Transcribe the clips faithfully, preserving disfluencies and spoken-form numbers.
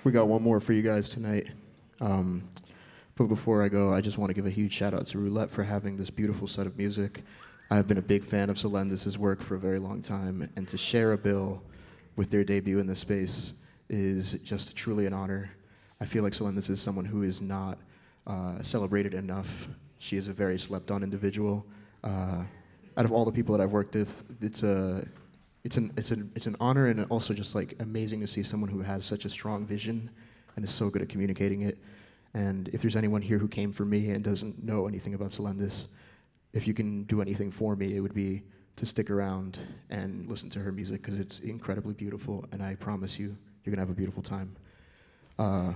we got one more for you guys tonight. Um, but before I go, I just want to give a huge shout out to Roulette for having this beautiful set of music. I've been a big fan of Celendis' work for a very long time, and to share a bill with their debut in this space is just truly an honor. I feel like Celendis is someone who is not uh, celebrated enough. She is a very slept-on individual. Uh, out of all the people that I've worked with, it's a It's an it's an it's an honor, and also just like amazing to see someone who has such a strong vision and is so good at communicating it. And if there's anyone here who came for me and doesn't know anything about Celendis, if you can do anything for me, it would be to stick around and listen to her music, because it's incredibly beautiful, and I promise you, you're gonna have a beautiful time. Uh,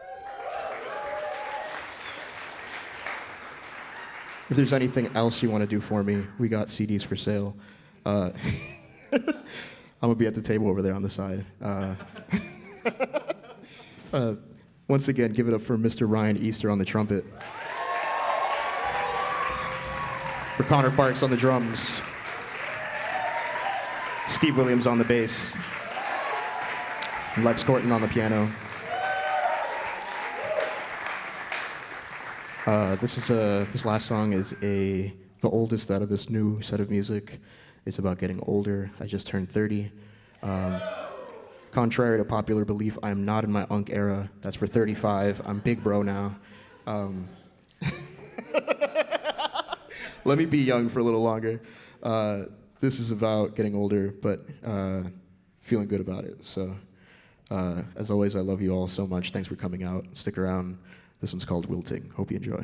if there's anything else you want to do for me, we got C Ds for sale. Uh, I'm gonna be at the table over there on the side. Uh, uh, once again, give it up for Mister Ryan Easter on the trumpet. For Connor Parks on the drums. Steve Williams on the bass. And Lex Corton on the piano. Uh, this is a, this last song is a the oldest out of this new set of music. It's about getting older. I just turned thirty. Um, contrary to popular belief, I'm not in my unk era. That's for thirty-five. I'm big bro now. Um, let me be young for a little longer. Uh, this is about getting older, but uh, feeling good about it. So, uh, as always, I love you all so much. Thanks for coming out. Stick around. This one's called Wilting. Hope you enjoy.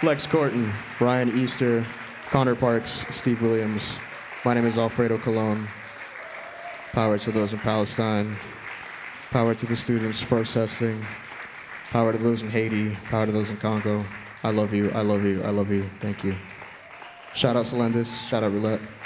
Lex Corton, Ryan Easter, Connor Parks, Steve Williams. My name is Alfredo Colon. Power to those in Palestine. Power to the students protesting. Power to those in Haiti. Power to those in Congo. I love you, I love you, I love you. Thank you. Shout out Celendis, shout out Roulette.